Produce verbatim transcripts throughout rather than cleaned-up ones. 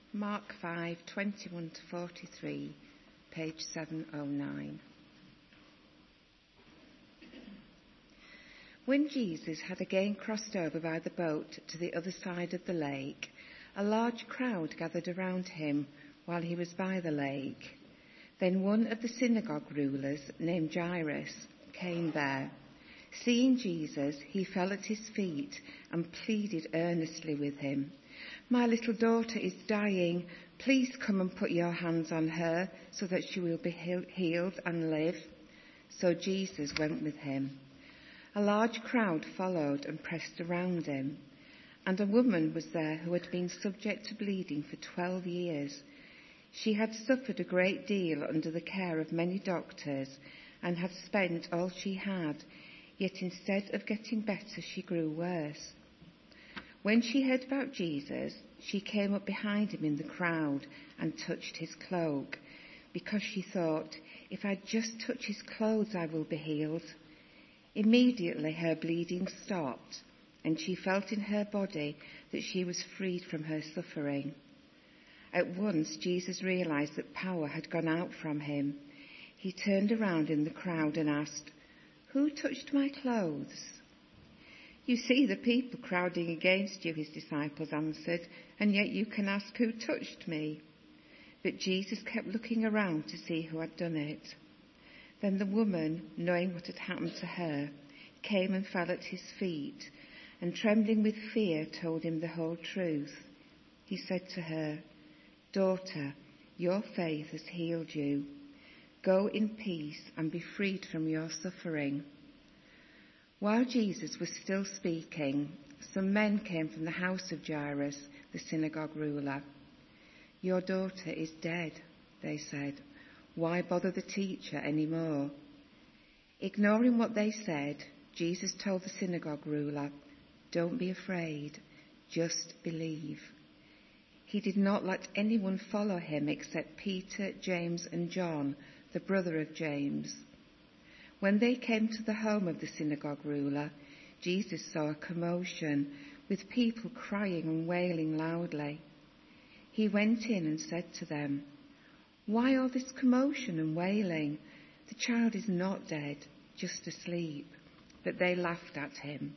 Mark five, twenty-one to forty-three, page seven oh nine. When Jesus had again crossed over by the boat to the other side of the lake, a large crowd gathered around him while he was by the lake. Then one of the synagogue rulers, named Jairus, came there. Seeing Jesus, he fell at his feet and pleaded earnestly with him. "My little daughter is dying. Please come and put your hands on her so that she will be healed and live." So Jesus went with him. A large crowd followed and pressed around him. And a woman was there who had been subject to bleeding for twelve years. She had suffered a great deal under the care of many doctors and had spent all she had, yet instead of getting better, she grew worse. When she heard about Jesus, she came up behind him in the crowd and touched his cloak, because she thought, "If I just touch his clothes, I will be healed." Immediately her bleeding stopped, and she felt in her body that she was freed from her suffering. At once Jesus realized that power had gone out from him. He turned around in the crowd and asked, "Who touched my clothes?" "You see the people crowding against you," his disciples answered, "and yet you can ask, 'Who touched me?'" But Jesus kept looking around to see who had done it. Then the woman, knowing what had happened to her, came and fell at his feet, and trembling with fear told him the whole truth. He said to her, "Daughter, your faith has healed you. Go in peace and be freed from your suffering." While Jesus was still speaking, some men came from the house of Jairus, the synagogue ruler. "Your daughter is dead," they said. "Why bother the teacher anymore?" Ignoring what they said, Jesus told the synagogue ruler, "Don't be afraid, just believe." He did not let anyone follow him except Peter, James, and John, the brother of James. When they came to the home of the synagogue ruler, Jesus saw a commotion, with people crying and wailing loudly. He went in and said to them, "Why all this commotion and wailing? The child is not dead, just asleep." But they laughed at him.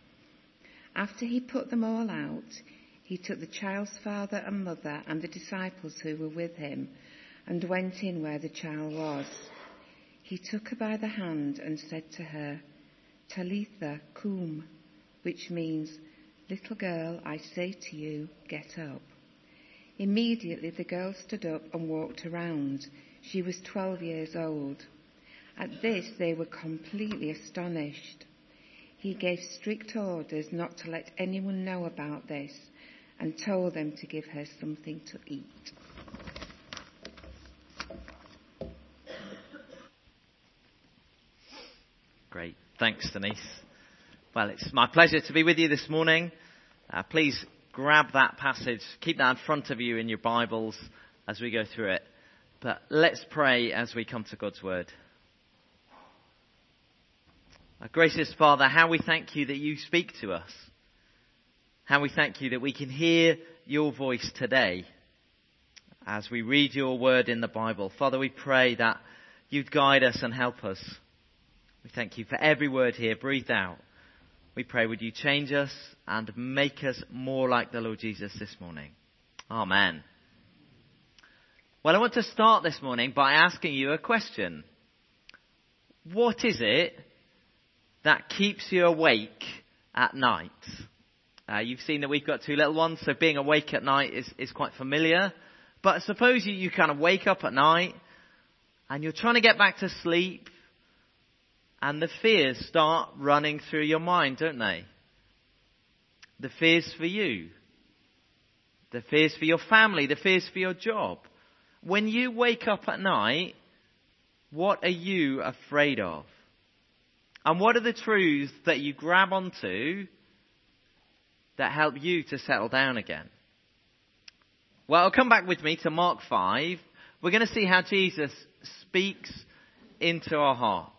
After he put them all out, he took the child's father and mother and the disciples who were with him and went in where the child was. He took her by the hand and said to her, "Talitha koum," which means, "Little girl, I say to you, get up." Immediately the girl stood up and walked around. She was twelve years old. At this they were completely astonished. He gave strict orders not to let anyone know about this and told them to give her something to eat. Great. Thanks, Denise. Well, it's my pleasure to be with you this morning. Uh, please grab that passage, keep that in front of you in your Bibles as we go through it. But let's pray as we come to God's word. Our gracious Father, how we thank you that you speak to us. How we thank you that we can hear your voice today as we read your word in the Bible. Father, we pray that you'd guide us and help us. We thank you for every word here breathed out. We pray, would you change us and make us more like the Lord Jesus this morning. Amen. Well, I want to start this morning by asking you a question. What is it that keeps you awake at night? Uh, you've seen that we've got two little ones, so being awake at night is, is quite familiar. But suppose you, you kind of wake up at night and you're trying to get back to sleep, and the fears start running through your mind, don't they? The fears for you. The fears for your family. The fears for your job. When you wake up at night, what are you afraid of? And what are the truths that you grab onto that help you to settle down again? Well, come back with me to Mark five. We're going to see how Jesus speaks into our hearts.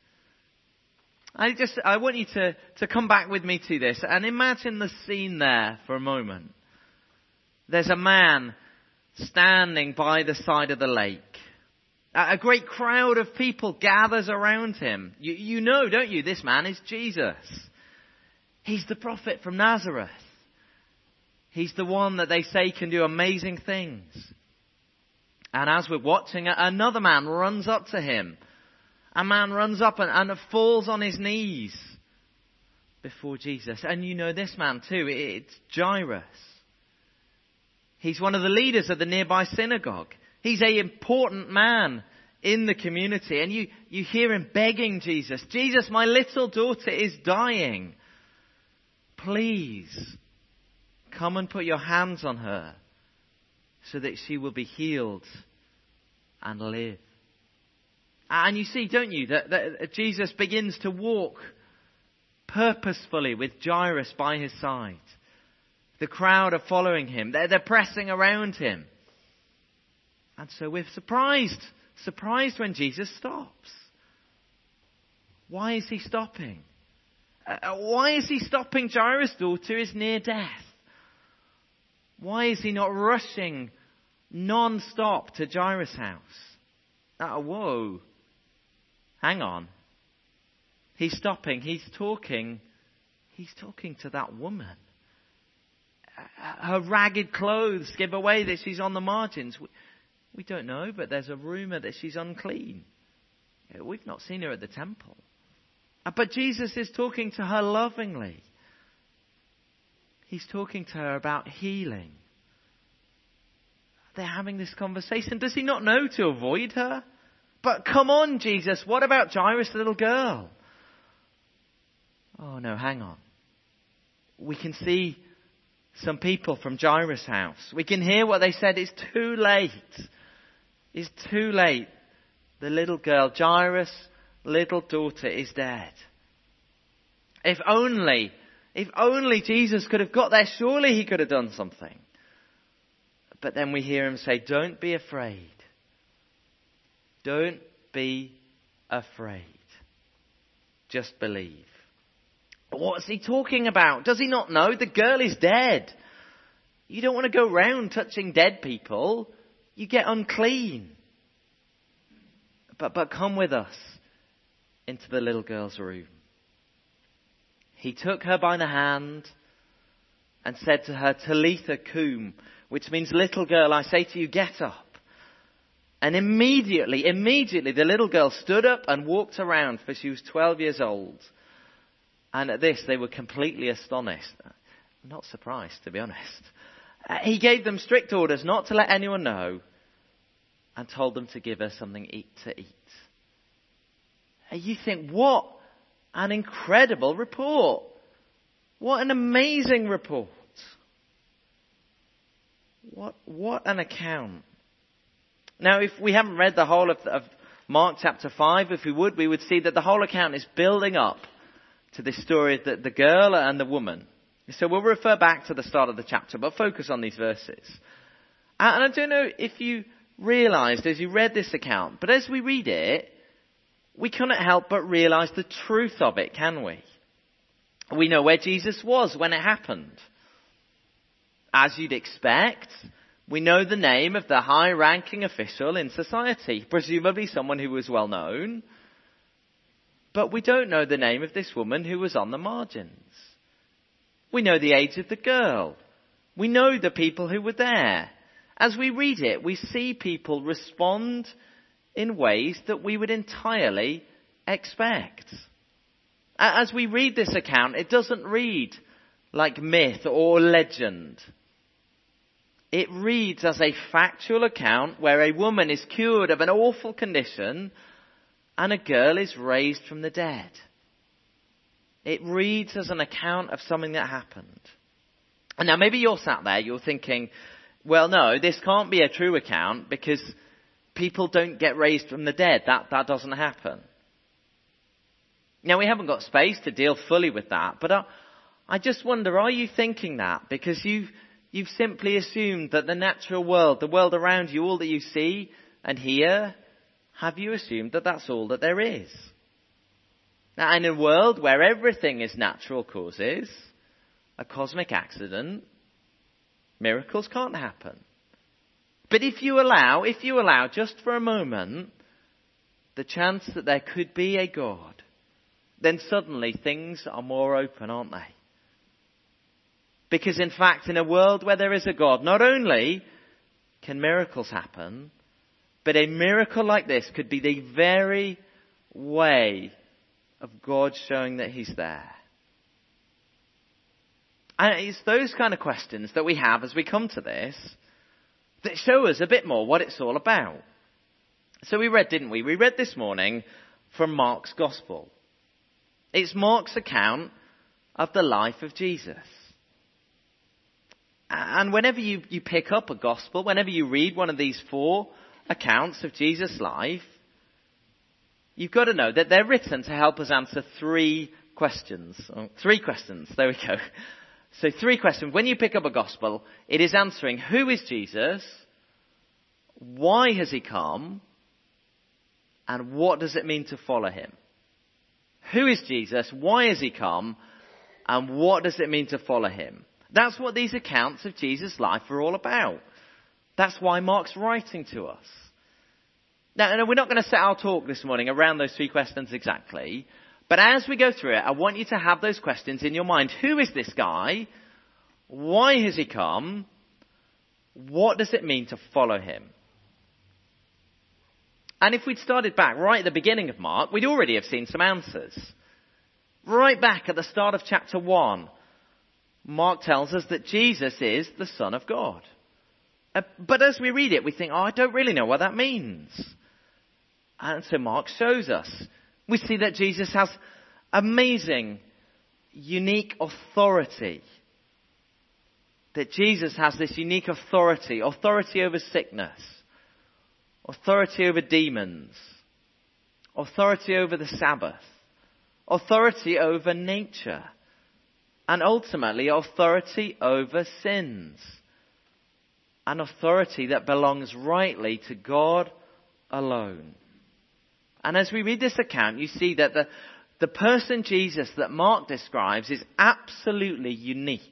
I just, I want you to, to come back with me to this and imagine the scene there for a moment. There's a man standing by the side of the lake. A great crowd of people gathers around him. You, you know, don't you, this man is Jesus. He's the prophet from Nazareth. He's the one that they say can do amazing things. And as we're watching, another man runs up to him. A man runs up and, and falls on his knees before Jesus. And you know this man too. It's Jairus. He's one of the leaders of the nearby synagogue. He's an important man in the community. And you, you hear him begging Jesus, Jesus, my little daughter is dying. Please come and put your hands on her so that she will be healed and live. And you see, don't you, that, that Jesus begins to walk purposefully with Jairus by his side. The crowd are following him. They're, they're pressing around him. And so we're surprised, surprised when Jesus stops. Why is he stopping? Uh, why is he stopping? Jairus' daughter is near death. Why is he not rushing non-stop to Jairus' house? Oh, whoa. Hang on. He's stopping. He's talking. He's talking to that woman. Her ragged clothes give away that she's on the margins. We, we don't know, but there's a rumour that she's unclean. We've not seen her at the temple. But Jesus is talking to her lovingly. He's talking to her about healing. They're having this conversation. Does he not know to avoid her? But come on, Jesus, what about Jairus' little girl? Oh no, hang on. We can see some people from Jairus' house. We can hear what they said. It's too late. It's too late. The little girl, Jairus' little daughter, is dead. If only, if only Jesus could have got there, surely he could have done something. But then we hear him say, don't be afraid. Don't be afraid. Just believe. What's he talking about? Does he not know? The girl is dead. You don't want to go round touching dead people. You get unclean. But, but come with us into the little girl's room. He took her by the hand and said to her, Talitha cum, which means, little girl, I say to you, get up. And immediately, immediately, the little girl stood up and walked around, for she was twelve years old. And at this, they were completely astonished. I'm not surprised, to be honest. Uh, he gave them strict orders not to let anyone know and told them to give her something eat to eat. And you think, what an incredible report. What an amazing report. What, what an account. Now, if we haven't read the whole of, of Mark chapter five, if we would, we would see that the whole account is building up to this story of the, the girl and the woman. So we'll refer back to the start of the chapter, but focus on these verses. And I don't know if you realised as you read this account, but as we read it, we cannot help but realise the truth of it, can we? We know where Jesus was when it happened. As you'd expect, we know the name of the high-ranking official in society, presumably someone who was well known. But we don't know the name of this woman who was on the margins. We know the age of the girl. We know the people who were there. As we read it, we see people respond in ways that we would entirely expect. As we read this account, it doesn't read like myth or legend. It reads as a factual account where a woman is cured of an awful condition and a girl is raised from the dead. It reads as an account of something that happened. And now maybe you're sat there, you're thinking, well, no, this can't be a true account because people don't get raised from the dead. That, that doesn't happen. Now, we haven't got space to deal fully with that, but I, I just wonder, are you thinking that because you've, you've simply assumed that the natural world, the world around you, all that you see and hear, have you assumed that that's all that there is? Now, in a world where everything is natural causes, a cosmic accident, miracles can't happen. But if you allow, if you allow just for a moment the chance that there could be a God, then suddenly things are more open, aren't they? Because in fact, in a world where there is a God, not only can miracles happen, but a miracle like this could be the very way of God showing that he's there. And it's those kind of questions that we have as we come to this that show us a bit more what it's all about. So we read, didn't we? We read this morning from Mark's Gospel. It's Mark's account of the life of Jesus. And whenever you, you pick up a Gospel, whenever you read one of these four accounts of Jesus' life, you've got to know that they're written to help us answer three questions. Oh, three questions. There we go. So three questions. When you pick up a Gospel, it is answering who is Jesus, why has he come, and what does it mean to follow him? Who is Jesus? Why has he come? And what does it mean to follow him? That's what these accounts of Jesus' life are all about. That's why Mark's writing to us. Now, we're not going to set our talk this morning around those three questions exactly. But as we go through it, I want you to have those questions in your mind. Who is this guy? Why has he come? What does it mean to follow him? And if we'd started back right at the beginning of Mark, we'd already have seen some answers. Right back at the start of chapter one, Mark tells us that Jesus is the Son of God. Uh, but as we read it, we think, oh, I don't really know what that means. And so Mark shows us. We see that Jesus has amazing, unique authority. That Jesus has this unique authority. Authority over sickness. Authority over demons. Authority over the Sabbath. Authority over nature. And ultimately, authority over sins. An authority that belongs rightly to God alone. And as we read this account, you see that the, the person Jesus that Mark describes is absolutely unique.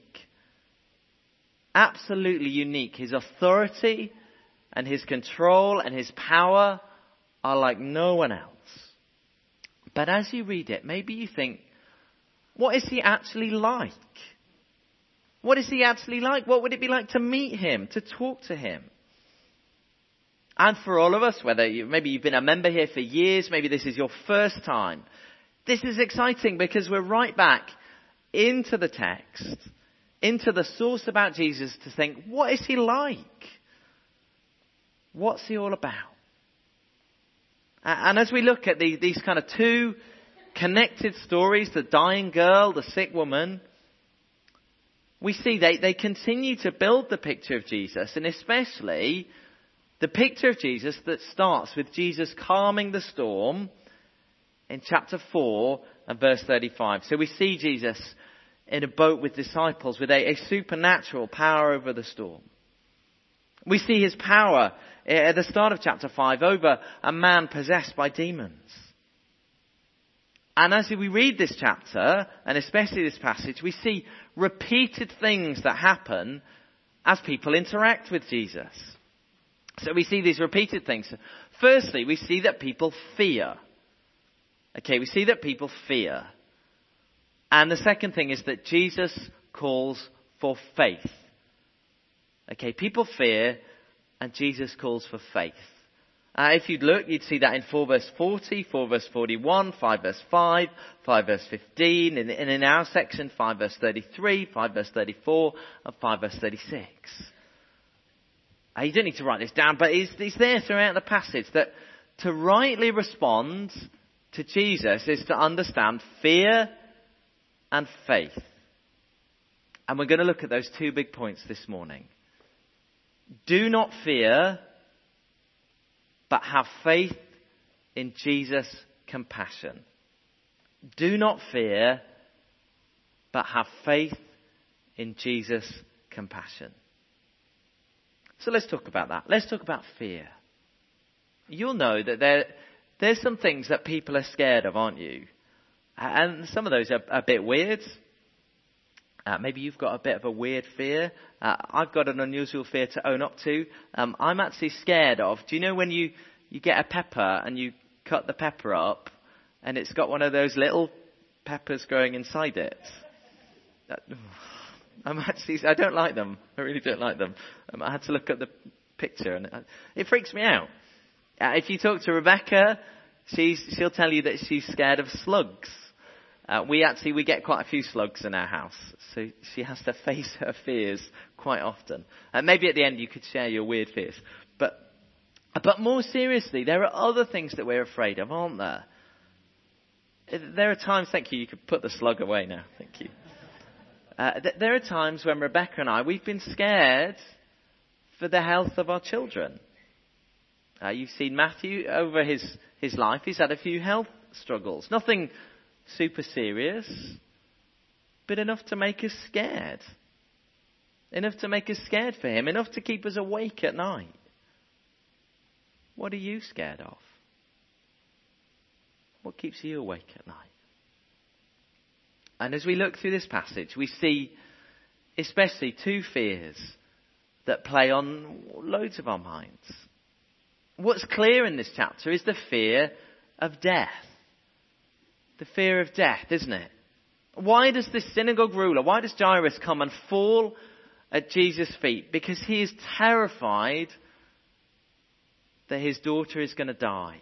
Absolutely unique. His authority and his control and his power are like no one else. But as you read it, maybe you think, what is he actually like? What is he actually like? What would it be like to meet him, to talk to him? And for all of us, whether you, maybe you've been a member here for years, maybe this is your first time, this is exciting because we're right back into the text, into the source about Jesus to think, what is he like? What's he all about? And as we look at the, these kind of two connected stories, the dying girl, the sick woman, we see they, they continue to build the picture of Jesus, and especially the picture of Jesus that starts with Jesus calming the storm in chapter four and verse thirty-five. So we see Jesus in a boat with disciples with a, a supernatural power over the storm. We see his power at the start of chapter five over a man possessed by demons. And as we read this chapter, and especially this passage, we see repeated things that happen as people interact with Jesus. So we see these repeated things. Firstly, we see that people fear. Okay, we see that people fear. And the second thing is that Jesus calls for faith. Okay, people fear, and Jesus calls for faith. Uh, if you'd look, you'd see that in four verse forty, four verse forty-one, five verse five, five verse fifteen, and in, in our section, five verse thirty-three, five verse thirty-four, and five verse thirty-six. Uh, you don't need to write this down, but it's, it's there throughout the passage that to rightly respond to Jesus is to understand fear and faith. And we're going to look at those two big points this morning. Do not fear, but have faith in Jesus' compassion. Do not fear, but have faith in Jesus' compassion. So let's talk about that. Let's talk about fear. You'll know that there, there's some things that people are scared of, aren't you? And some of those are a bit weird. Uh, maybe you've got a bit of a weird fear. Uh, I've got an unusual fear to own up to. Um, I'm actually scared of, do you know when you, you get a pepper and you cut the pepper up and it's got one of those little peppers growing inside it? Uh, I'm actually, I don't like them. I really don't like them. Um, I had to look at the picture and it, it freaks me out. Uh, if you talk to Rebecca, she's, she'll tell you that she's scared of slugs. Uh, we actually, we get quite a few slugs in our house, so she has to face her fears quite often. And maybe at the end you could share your weird fears. But, but more seriously, there are other things that we're afraid of, aren't there? There are times, thank you, you could put the slug away now, thank you. Uh, th- there are times when Rebecca and I, we've been scared for the health of our children. Uh, you've seen Matthew over his, his life, he's had a few health struggles. Nothing super serious, but enough to make us scared. Enough to make us scared for him. Enough to keep us awake at night. What are you scared of? What keeps you awake at night? And as we look through this passage, we see especially two fears that play on loads of our minds. What's clear in this chapter is the fear of death. The fear of death, isn't it? Why does this synagogue ruler, why does Jairus come and fall at Jesus' feet? Because he is terrified that his daughter is going to die.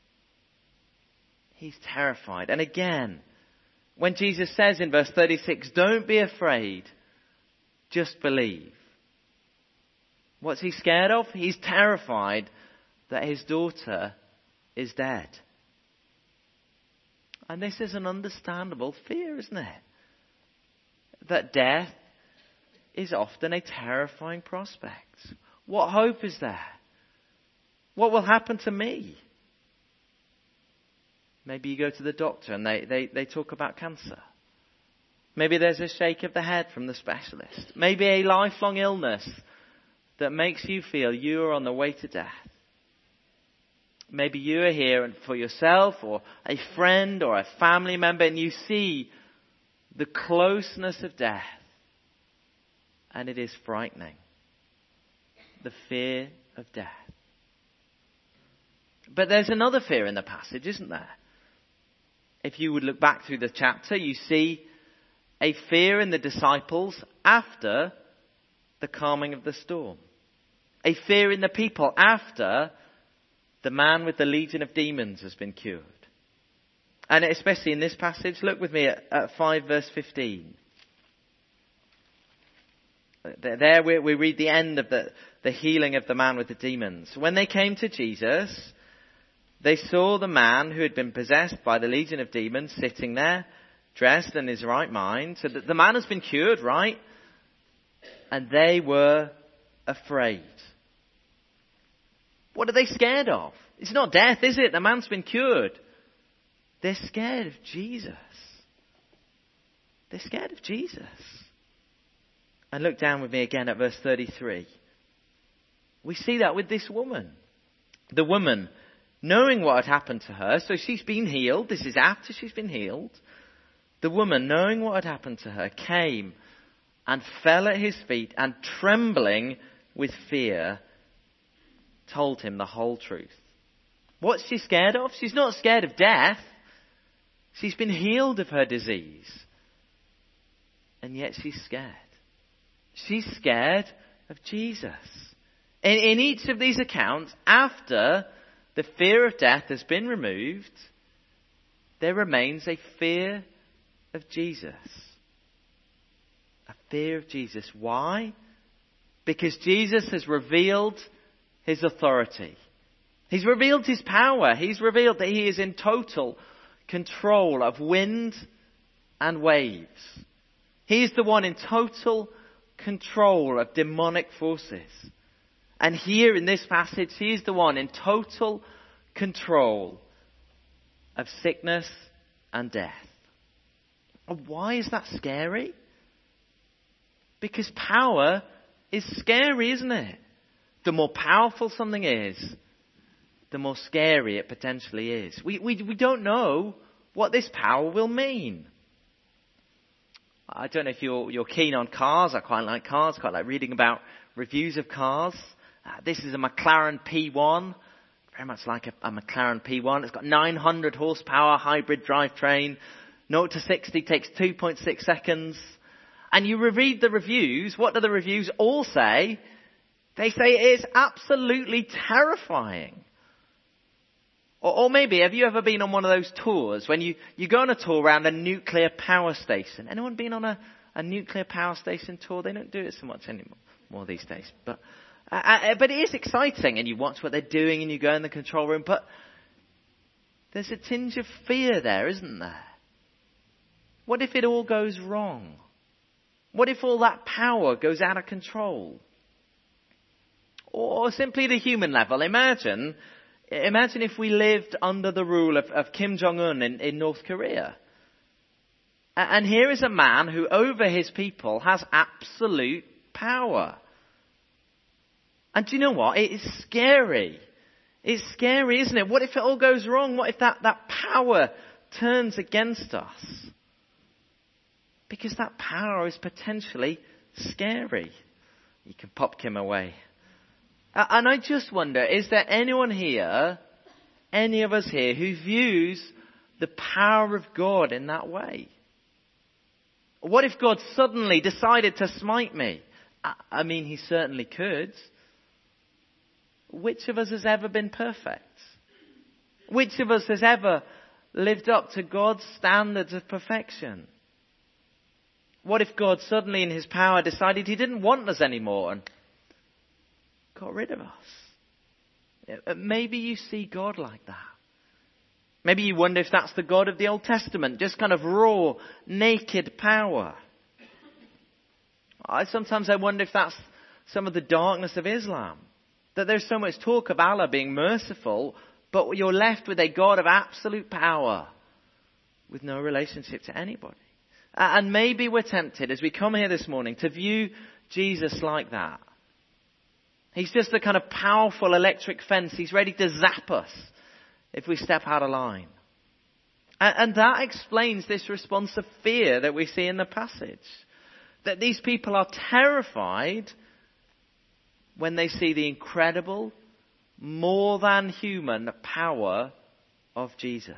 He's terrified. And again, when Jesus says in verse thirty-six, don't be afraid, just believe. What's he scared of? He's terrified that his daughter is dead. And this is an understandable fear, isn't it? That death is often a terrifying prospect. What hope is there? What will happen to me? Maybe you go to the doctor and they, they, they talk about cancer. Maybe there's a shake of the head from the specialist. Maybe a lifelong illness that makes you feel you are on the way to death. Maybe you are here and for yourself or a friend or a family member and you see the closeness of death and it is frightening. The fear of death. But there's another fear in the passage, isn't there? If you would look back through the chapter, you see a fear in the disciples after the calming of the storm. A fear in the people after the man with the legion of demons has been cured. And especially in this passage, look with me at, at five verse fifteen. There we, we read the end of the, the healing of the man with the demons. When they came to Jesus, they saw the man who had been possessed by the legion of demons sitting there, dressed in his right mind. So the man has been cured, right? And they were afraid. What are they scared of? It's not death, is it? The man's been cured. They're scared of Jesus. They're scared of Jesus. And look down with me again at verse thirty-three. We see that with this woman. The woman, knowing what had happened to her, so she's been healed. This is after she's been healed. The woman, knowing what had happened to her, came and fell at his feet and trembling with fear, told him the whole truth. What's she scared of? She's not scared of death. She's been healed of her disease. And yet she's scared. She's scared of Jesus. In, in each of these accounts, after the fear of death has been removed, there remains a fear of Jesus. A fear of Jesus. Why? Because Jesus has revealed his authority. He's revealed his power. He's revealed that he is in total control of wind and waves. He is the one in total control of demonic forces. And here in this passage, he is the one in total control of sickness and death. And why is that scary? Because power is scary, isn't it? The more powerful something is, the more scary it potentially is. We, we, we don't know what this power will mean. I don't know if you're, you're keen on cars. I quite like cars, quite like reading about reviews of cars. Uh, this is a McLaren P one, very much like a, a McLaren P one. It's got nine hundred horsepower hybrid drivetrain. zero to sixty takes two point six seconds. And you read the reviews. What do the reviews all say? They say it is absolutely terrifying. Or, or maybe, have you ever been on one of those tours when you, you go on a tour around a nuclear power station? Anyone been on a, a nuclear power station tour? They don't do it so much anymore more these days. But, uh, uh, but it is exciting, and you watch what they're doing and you go in the control room. But there's a tinge of fear there, isn't there? What if it all goes wrong? What if all that power goes out of control? Or simply the human level. Imagine, imagine if we lived under the rule of, of Kim Jong-un in, in North Korea. And here is a man who over his people has absolute power. And do you know what? It is scary. It's scary, isn't it? What if it all goes wrong? What if that, that power turns against us? Because that power is potentially scary. You can pop Kim away. And I just wonder, is there anyone here, any of us here, who views the power of God in that way? What if God suddenly decided to smite me? I mean, he certainly could. Which of us has ever been perfect? Which of us has ever lived up to God's standards of perfection? What if God suddenly in his power decided he didn't want us anymore and got rid of us? Maybe you see God like that. Maybe you wonder if that's the God of the Old Testament, just kind of raw, naked power. I sometimes I wonder if that's some of the darkness of Islam. That there's so much talk of Allah being merciful, but you're left with a God of absolute power with no relationship to anybody. And maybe we're tempted as we come here this morning to view Jesus like that. He's just a kind of powerful electric fence. He's ready to zap us if we step out of line. And that explains this response of fear that we see in the passage. That these people are terrified when they see the incredible, more than human power of Jesus.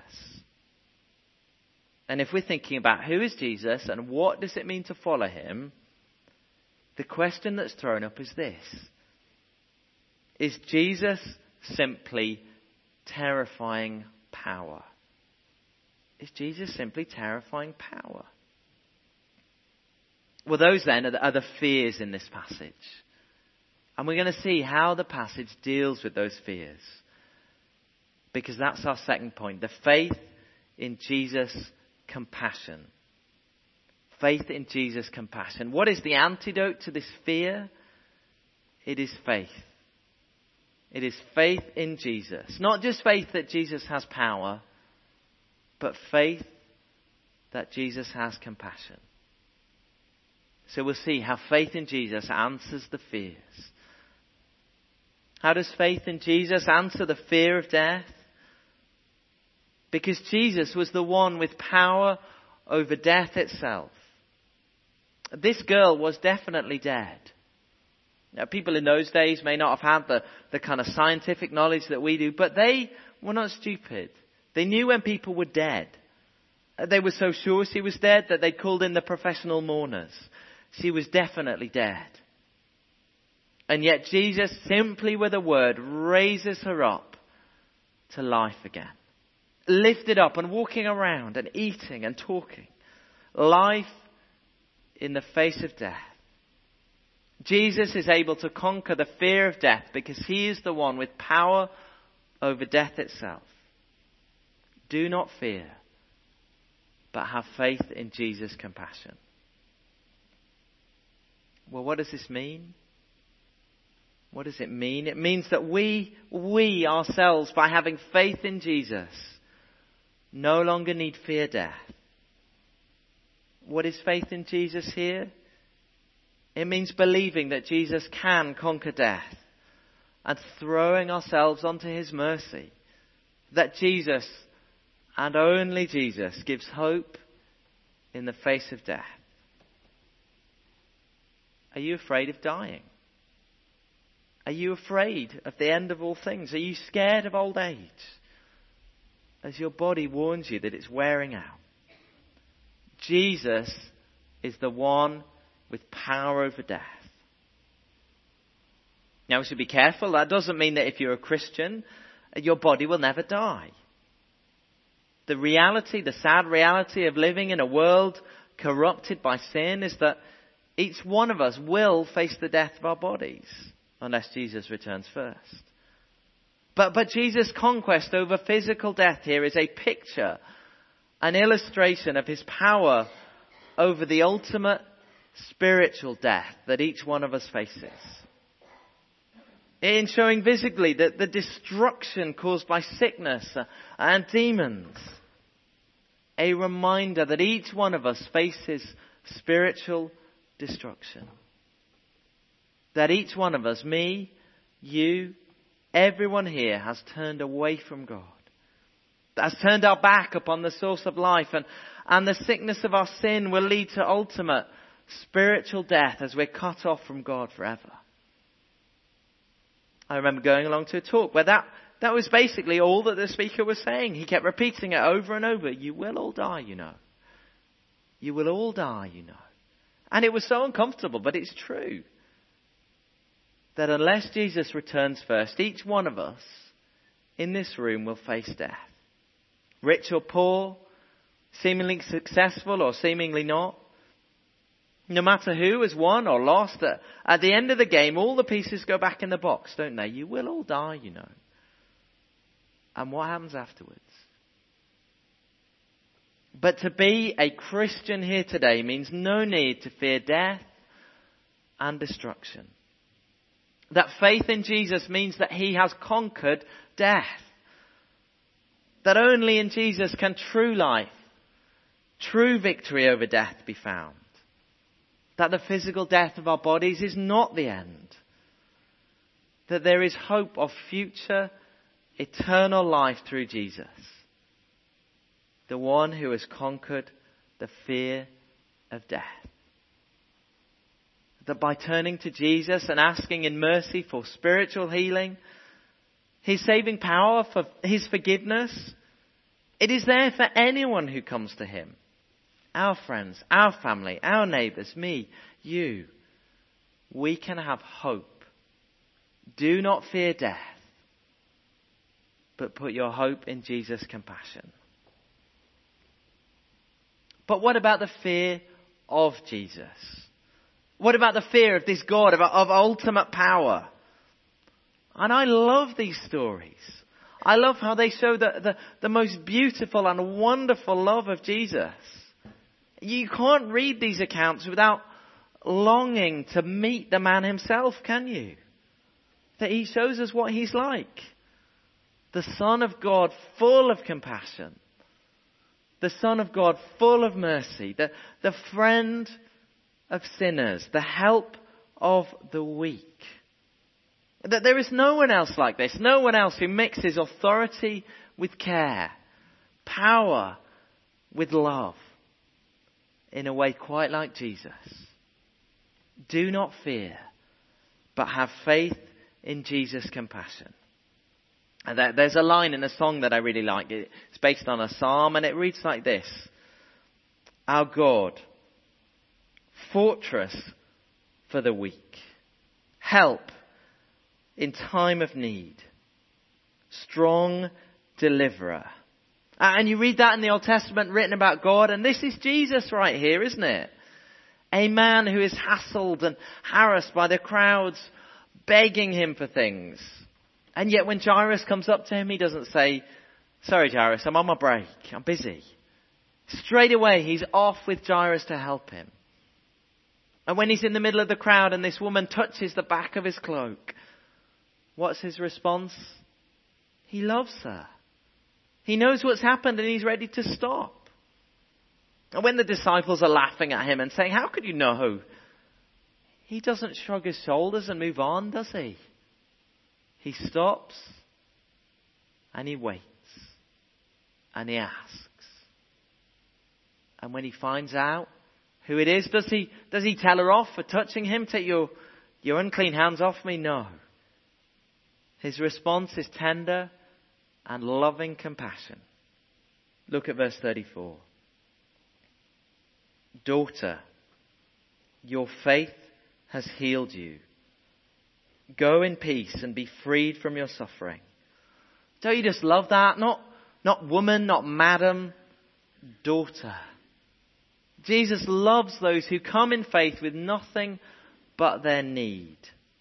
And if we're thinking about who is Jesus and what does it mean to follow him, the question that's thrown up is this. Is Jesus simply terrifying power? Is Jesus simply terrifying power? Well, those then are the, are the fears in this passage. And we're going to see how the passage deals with those fears. Because that's our second point. The faith in Jesus' compassion. Faith in Jesus' compassion. What is the antidote to this fear? It is faith. It is faith in Jesus. Not just faith that Jesus has power, but faith that Jesus has compassion. So we'll see how faith in Jesus answers the fears. How does faith in Jesus answer the fear of death? Because Jesus was the one with power over death itself. This girl was definitely dead. Now, people in those days may not have had the, the kind of scientific knowledge that we do, but they were not stupid. They knew when people were dead. They were so sure she was dead that they called in the professional mourners. She was definitely dead. And yet Jesus, simply with a word, raises her up to life again. Lifted up and walking around and eating and talking. Life in the face of death. Jesus is able to conquer the fear of death because he is the one with power over death itself. Do not fear, but have faith in Jesus' compassion. Well, what does this mean? What does it mean? It means that we, we ourselves, by having faith in Jesus, no longer need fear death. What is faith in Jesus here? It means believing that Jesus can conquer death and throwing ourselves onto his mercy. That Jesus, and only Jesus, gives hope in the face of death. Are you afraid of dying? Are you afraid of the end of all things? Are you scared of old age? As your body warns you that it's wearing out. Jesus is the one with power over death. Now we should be careful. That doesn't mean that if you're a Christian, your body will never die. The reality, the sad reality of living in a world corrupted by sin is that each one of us will face the death of our bodies unless Jesus returns first. But, but Jesus' conquest over physical death here is a picture, an illustration of his power over the ultimate spiritual death that each one of us faces. In showing visibly that the destruction caused by sickness and demons. A reminder that each one of us faces spiritual destruction. That each one of us, me, you, everyone here has turned away from God. Has turned our back upon the source of life. And, and the sickness of our sin will lead to ultimate spiritual death as we're cut off from God forever. I remember going along to a talk where that, that was basically all that the speaker was saying. He kept repeating it over and over. You will all die, you know. You will all die, you know. And it was so uncomfortable, but it's true. That unless Jesus returns first, each one of us in this room will face death. Rich or poor, seemingly successful or seemingly not. No matter who has won or lost, at the end of the game, all the pieces go back in the box, don't they? You will all die, you know. And what happens afterwards? But to be a Christian here today means no need to fear death and destruction. That faith in Jesus means that he has conquered death. That only in Jesus can true life, true victory over death be found. That the physical death of our bodies is not the end. That there is hope of future, eternal life through Jesus. The one who has conquered the fear of death. That by turning to Jesus and asking in mercy for spiritual healing, his saving power, for his forgiveness, it is there for anyone who comes to him. Our friends, our family, our neighbours, me, you. We can have hope. Do not fear death, but put your hope in Jesus' compassion. But what about the fear of Jesus? What about the fear of this God of, of ultimate power? And I love these stories. I love how they show the, the, the most beautiful and wonderful love of Jesus. You can't read these accounts without longing to meet the man himself, can you? That he shows us what he's like. The Son of God full of compassion. The Son of God full of mercy. The, the friend of sinners. The help of the weak. That there is no one else like this. No one else who mixes authority with care. Power with love. In a way quite like Jesus. Do not fear, but have faith in Jesus' compassion. And there's a line in a song that I really like. It's based on a psalm and it reads like this. Our God, fortress for the weak, help in time of need, strong deliverer. And you read that in the Old Testament written about God, and this is Jesus right here, isn't it? A man who is hassled and harassed by the crowds begging him for things. And yet when Jairus comes up to him, he doesn't say, sorry Jairus, I'm on my break, I'm busy. Straight away, he's off with Jairus to help him. And when he's in the middle of the crowd and this woman touches the back of his cloak, what's his response? He loves her. He knows what's happened and he's ready to stop. And when the disciples are laughing at him and saying, how could you know? He doesn't shrug his shoulders and move on, does he? He stops and he waits and he asks. And when he finds out who it is. Does he, does he tell her off for touching him? Take your, your unclean hands off me? No. His response is tender and loving compassion. Look at verse thirty-four. Daughter, your faith has healed you. Go in peace and be freed from your suffering. Don't you just love that? Not, not woman, not madam, daughter. Jesus loves those who come in faith with nothing but their need.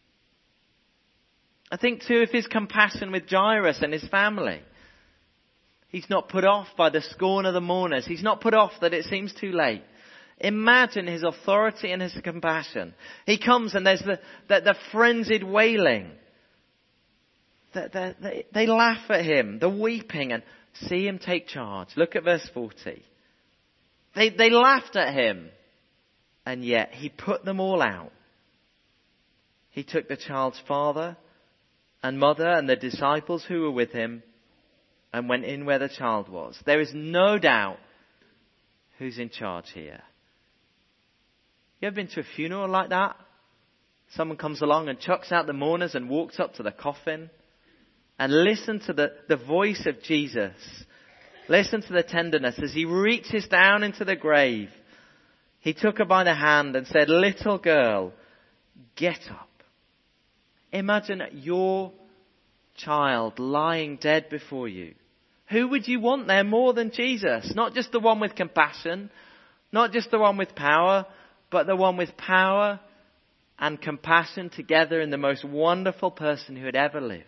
I think too of his compassion with Jairus and his family. He's not put off by the scorn of the mourners. He's not put off that it seems too late. Imagine his authority and his compassion. He comes and there's the, the, the frenzied wailing. The, the, the, they laugh at him, the weeping, and see him take charge. Look at verse forty. They, they laughed at him, and yet he put them all out. He took the child's father and mother and the disciples who were with him and went in where the child was. There is no doubt who's in charge here. You ever been to a funeral like that? Someone comes along and chucks out the mourners and walks up to the coffin. And listen to the, the voice of Jesus. Listen to the tenderness as he reaches down into the grave. He took her by the hand and said, little girl, get up. Imagine your child lying dead before you. Who would you want there more than Jesus? Not just the one with compassion, not just the one with power, but the one with power and compassion together in the most wonderful person who had ever lived.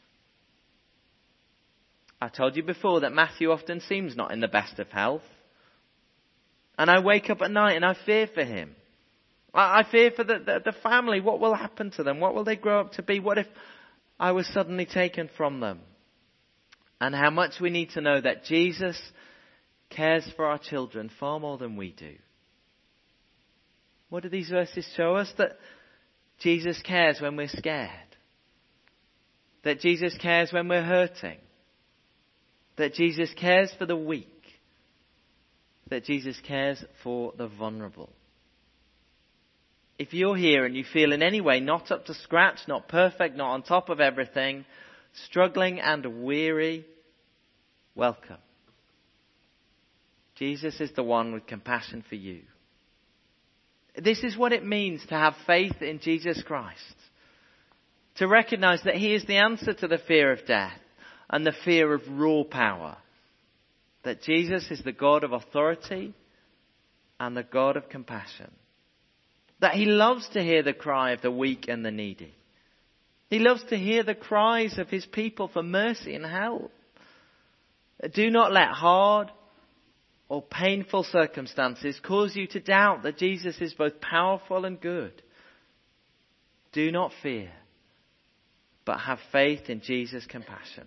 I told you before that Matthew often seems not in the best of health. And I wake up at night and I fear for him. I, I fear for the, the, the family. What will happen to them? What will they grow up to be? What if I was suddenly taken from them? And how much we need to know that Jesus cares for our children far more than we do. What do these verses show us? That Jesus cares when we're scared. That Jesus cares when we're hurting. That Jesus cares for the weak. That Jesus cares for the vulnerable. If you're here and you feel in any way not up to scratch, not perfect, not on top of everything, struggling and weary, welcome. Jesus is the one with compassion for you. This is what it means to have faith in Jesus Christ. To recognize that he is the answer to the fear of death and the fear of raw power. That Jesus is the God of authority and the God of compassion. That he loves to hear the cry of the weak and the needy. He loves to hear the cries of his people for mercy and help. Do not let hard or painful circumstances cause you to doubt that Jesus is both powerful and good. Do not fear, but have faith in Jesus' compassion.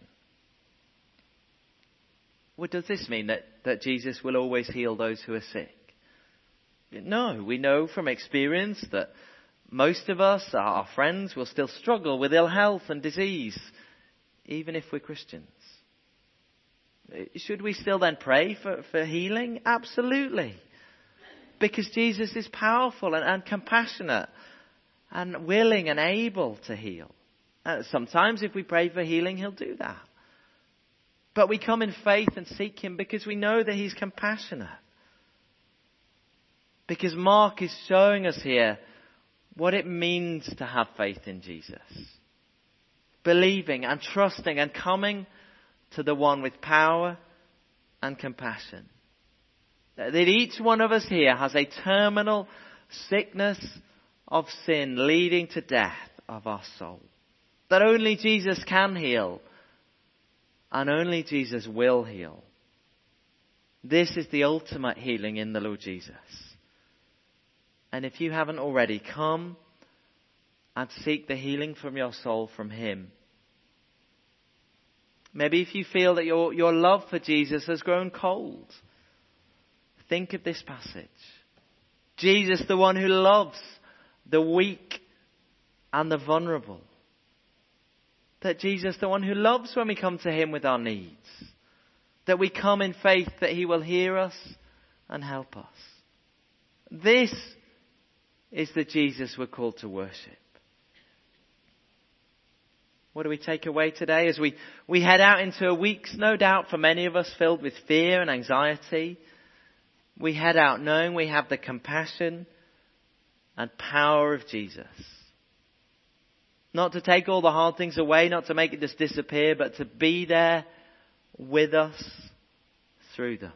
Well, does this mean that, that Jesus will always heal those who are sick? No, we know from experience that most of us, our friends, will still struggle with ill health and disease, even if we're Christians. Should we still then pray for, for healing? Absolutely. Because Jesus is powerful and, and compassionate and willing and able to heal. Uh, sometimes if we pray for healing, he'll do that. But we come in faith and seek him because we know that he's compassionate. Because Mark is showing us here what it means to have faith in Jesus. Believing and trusting and coming to the one with power and compassion. That each one of us here has a terminal sickness of sin leading to death of our soul. That only Jesus can heal and only Jesus will heal. This is the ultimate healing in the Lord Jesus. And if you haven't already, come and seek the healing from your soul from him. Maybe if you feel that your, your love for Jesus has grown cold, think of this passage. Jesus, the one who loves the weak and the vulnerable. That Jesus, the one who loves when we come to him with our needs. That we come in faith that he will hear us and help us. This is the Jesus we're called to worship. What do we take away today as we, we head out into a week, no doubt for many of us, filled with fear and anxiety? We head out knowing we have the compassion and power of Jesus. Not to take all the hard things away, not to make it just disappear, but to be there with us through them.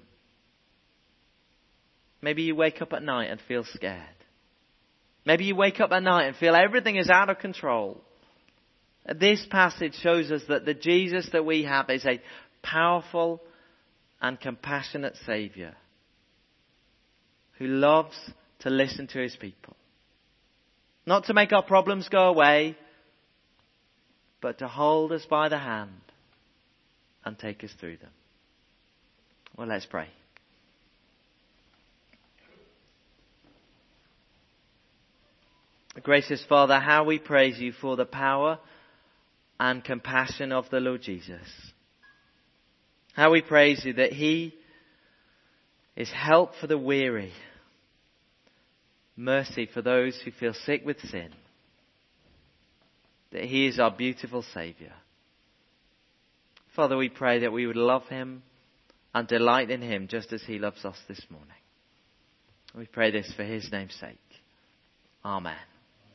Maybe you wake up at night and feel scared. Maybe you wake up at night and feel everything is out of control. This passage shows us that the Jesus that we have is a powerful and compassionate Saviour who loves to listen to his people. Not to make our problems go away, but to hold us by the hand and take us through them. Well, let's pray. Gracious Father, how we praise you for the power and compassion of the Lord Jesus. How we praise you that he is help for the weary, mercy for those who feel sick with sin, that he is our beautiful Saviour. Father, we pray that we would love him and delight in him just as he loves us this morning. We pray this for his name's sake. Amen.